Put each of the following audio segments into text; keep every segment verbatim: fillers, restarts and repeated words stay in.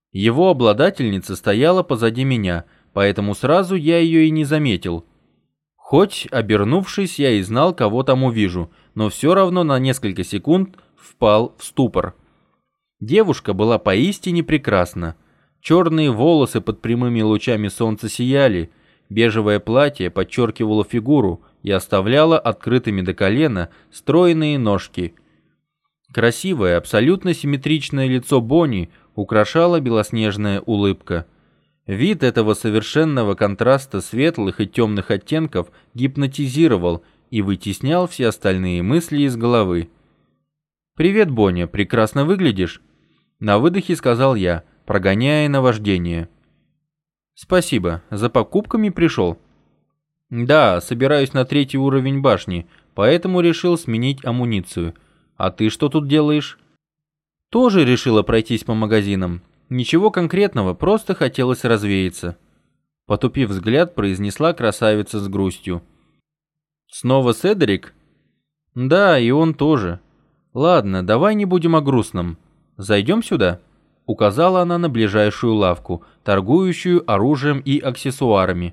Его обладательница стояла позади меня, поэтому сразу я ее и не заметил. Хоть, обернувшись, я и знал, кого там увижу, но все равно на несколько секунд впал в ступор. Девушка была поистине прекрасна. Черные волосы под прямыми лучами солнца сияли, бежевое платье подчеркивало фигуру и оставляло открытыми до колена стройные ножки. Красивое, абсолютно симметричное лицо Бонни украшала белоснежная улыбка. Вид этого совершенного контраста светлых и темных оттенков гипнотизировал и вытеснял все остальные мысли из головы. «Привет, Бонни, прекрасно выглядишь», — на выдохе сказал я, прогоняя наваждение. «Спасибо, за покупками пришел?» «Да, собираюсь на третий уровень башни, поэтому решил сменить амуницию. А ты что тут делаешь?» «Тоже решила пройтись по магазинам. Ничего конкретного, просто хотелось развеяться», — потупив взгляд, произнесла красавица с грустью. «Снова Седрик?» «Да, и он тоже. Ладно, давай не будем о грустном. Зайдем сюда?» — указала она на ближайшую лавку, торгующую оружием и аксессуарами.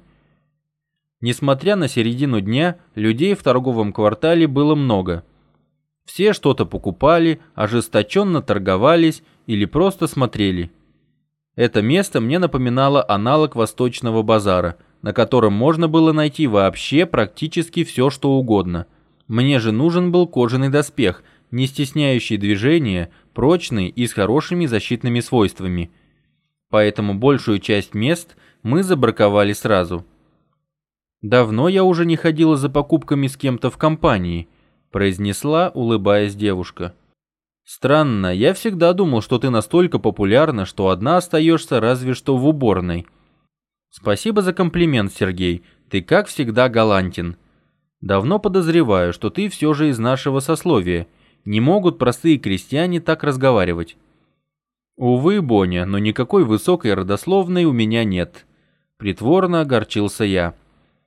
Несмотря на середину дня, людей в торговом квартале было много. Все что-то покупали, ожесточенно торговались или просто смотрели. Это место мне напоминало аналог Восточного базара, на котором можно было найти вообще практически все, что угодно. Мне же нужен был кожаный доспех, не стесняющий движения, прочный и с хорошими защитными свойствами. Поэтому большую часть мест мы забраковали сразу. «Давно я уже не ходила за покупками с кем-то в компании», — произнесла, улыбаясь девушка. «Странно, я всегда думал, что ты настолько популярна, что одна остаешься разве что в уборной». «Спасибо за комплимент, Сергей, ты как всегда галантен. Давно подозреваю, что ты все же из нашего сословия. Не могут простые крестьяне так разговаривать». «Увы, Боня, но никакой высокой родословной у меня нет», — притворно огорчился я.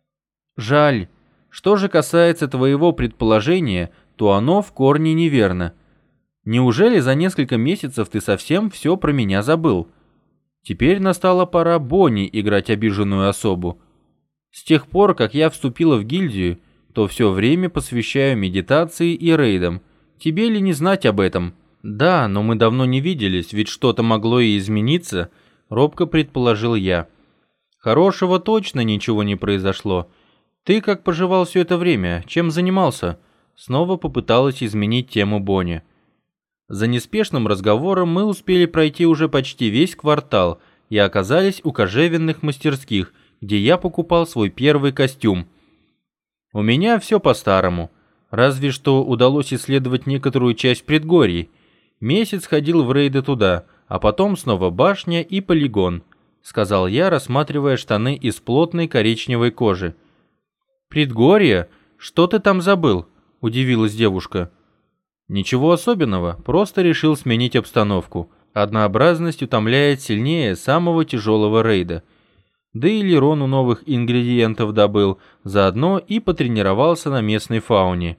«Жаль. Что же касается твоего предположения, то оно в корне неверно. Неужели за несколько месяцев ты совсем все про меня забыл? Теперь настала пора Бонни играть обиженную особу. С тех пор, как я вступила в гильдию, то все время посвящаю медитации и рейдам. Тебе ли не знать об этом?» «Да, но мы давно не виделись, ведь что-то могло и измениться», — робко предположил я. «Хорошего точно ничего не произошло. Ты как поживал все это время? Чем занимался?» Снова попыталась изменить тему Бонни. За неспешным разговором мы успели пройти уже почти весь квартал и оказались у кожевенных мастерских, где я покупал свой первый костюм. У меня все по-старому, разве что удалось исследовать некоторую часть предгорий. Месяц ходил в рейды туда, а потом снова башня и полигон, сказал я, рассматривая штаны из плотной коричневой кожи. «Предгорье? Что ты там забыл?» – удивилась девушка. «Ничего особенного, просто решил сменить обстановку. Однообразность утомляет сильнее самого тяжелого рейда. Да и Лерону новых ингредиентов добыл, заодно и потренировался на местной фауне.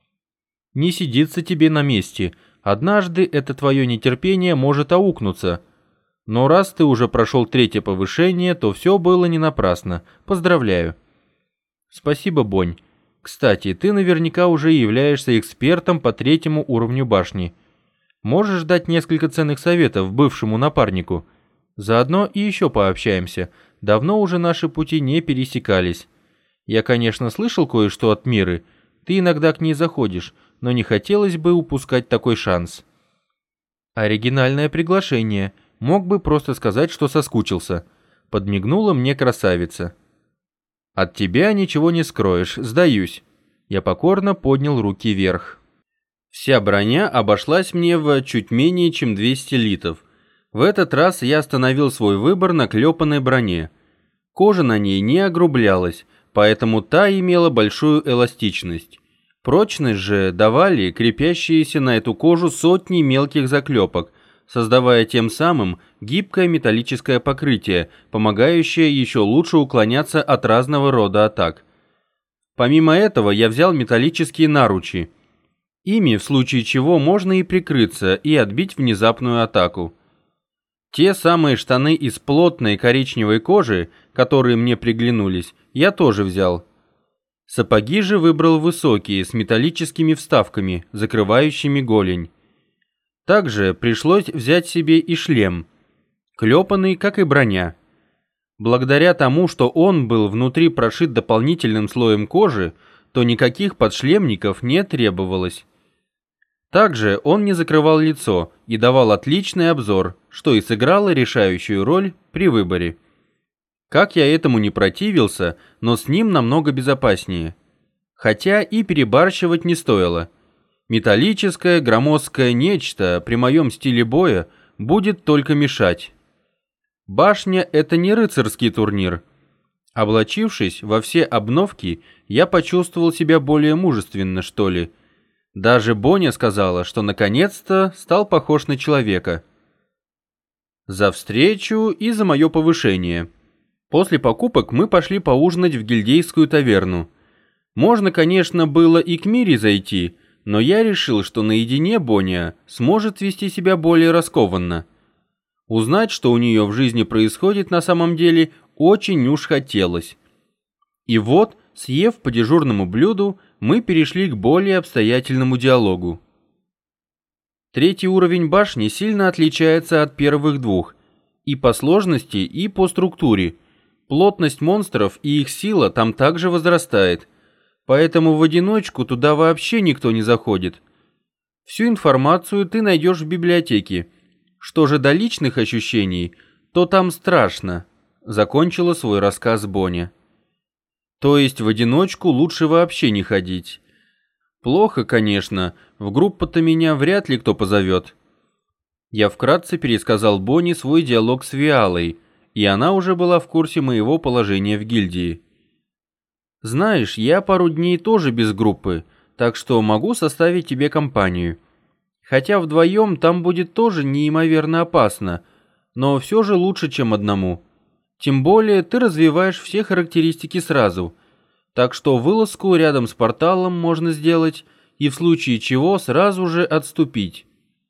Не сидится тебе на месте, однажды это твое нетерпение может аукнуться. Но раз ты уже прошел третье повышение, то все было не напрасно. Поздравляю». «Спасибо, Бонь. Кстати, ты наверняка уже являешься экспертом по третьему уровню башни. Можешь дать несколько ценных советов бывшему напарнику? Заодно и еще пообщаемся. Давно уже наши пути не пересекались. Я, конечно, слышал кое-что от Миры. Ты иногда к ней заходишь, но не хотелось бы упускать такой шанс». «Оригинальное приглашение. Мог бы просто сказать, что соскучился», — подмигнула мне красавица. «От тебя ничего не скроешь, сдаюсь». Я покорно поднял руки вверх. Вся броня обошлась мне в чуть менее чем двести литов. В этот раз я остановил свой выбор на клепанной броне. Кожа на ней не огрублялась, поэтому та имела большую эластичность. Прочность же давали крепящиеся на эту кожу сотни мелких заклепок, создавая тем самым гибкое металлическое покрытие, помогающее еще лучше уклоняться от разного рода атак. Помимо этого я взял металлические наручи. Ими, в случае чего, можно и прикрыться, и отбить внезапную атаку. Те самые штаны из плотной коричневой кожи, которые мне приглянулись, я тоже взял. Сапоги же выбрал высокие, с металлическими вставками, закрывающими голень. Также пришлось взять себе и шлем, клепанный, как и броня. Благодаря тому, что он был внутри прошит дополнительным слоем кожи, то никаких подшлемников не требовалось. Также он не закрывал лицо и давал отличный обзор, что и сыграло решающую роль при выборе. Как я этому не противился, но с ним намного безопаснее. Хотя и перебарщивать не стоило. Металлическое, громоздкое нечто при моем стиле боя будет только мешать. Башня — это не рыцарский турнир. Облачившись во все обновки, я почувствовал себя более мужественно, что ли. Даже Боня сказала, что наконец-то стал похож на человека. За встречу и за мое повышение. После покупок мы пошли поужинать в гильдейскую таверну. Можно, конечно, было и к Мире зайти, но я решил, что наедине Боня сможет вести себя более раскованно. Узнать, что у нее в жизни происходит на самом деле, очень уж хотелось. И вот, съев по дежурному блюду, мы перешли к более обстоятельному диалогу. Третий уровень башни сильно отличается от первых двух и по сложности, и по структуре. Плотность монстров и их сила там также возрастает, поэтому в одиночку туда вообще никто не заходит. Всю информацию ты найдешь в библиотеке. Что же до личных ощущений, то там страшно, закончила свой рассказ Боня. То есть в одиночку лучше вообще не ходить. Плохо, конечно, в группу-то меня вряд ли кто позовет. Я вкратце пересказал Боне свой диалог с Виалой, и она уже была в курсе моего положения в гильдии. Знаешь, я пару дней тоже без группы, так что могу составить тебе компанию. Хотя вдвоем там будет тоже неимоверно опасно, но все же лучше, чем одному. Тем более ты развиваешь все характеристики сразу, так что вылазку рядом с порталом можно сделать и в случае чего сразу же отступить.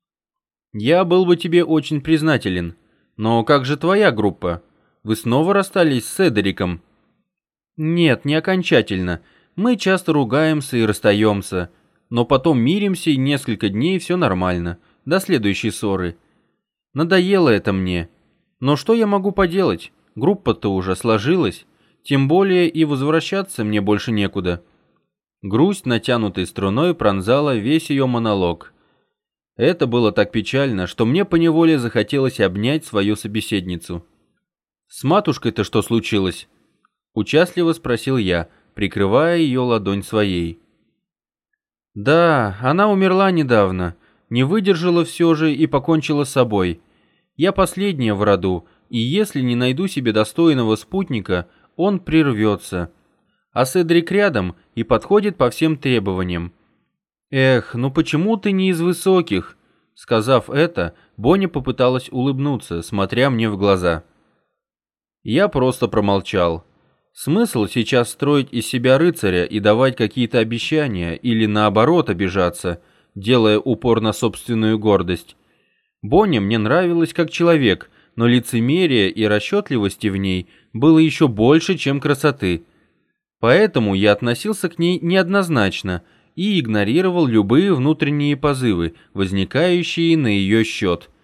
Я был бы тебе очень признателен, но как же твоя группа? Вы снова расстались с Эдериком? Нет, не окончательно. Мы часто ругаемся и расстаемся, но потом миримся и несколько дней все нормально, до следующей ссоры. Надоело это мне. Но что я могу поделать? Группа-то уже сложилась, тем более и возвращаться мне больше некуда. Грусть натянутой струной пронзала весь ее монолог. Это было так печально, что мне поневоле захотелось обнять свою собеседницу. «С матушкой-то что случилось?» — участливо спросил я, прикрывая ее ладонь своей. «Да, она умерла недавно, не выдержала все же и покончила с собой. Я последняя в роду, и если не найду себе достойного спутника, он прервется. А Седрик рядом и подходит по всем требованиям. Эх, ну почему ты не из высоких?» Сказав это, Боня попыталась улыбнуться, смотря мне в глаза. Я просто промолчал. Смысл сейчас строить из себя рыцаря и давать какие-то обещания или наоборот обижаться, делая упор на собственную гордость. Боня мне нравилась как человек, но лицемерия и расчетливости в ней было еще больше, чем красоты. Поэтому я относился к ней неоднозначно и игнорировал любые внутренние позывы, возникающие на ее счет.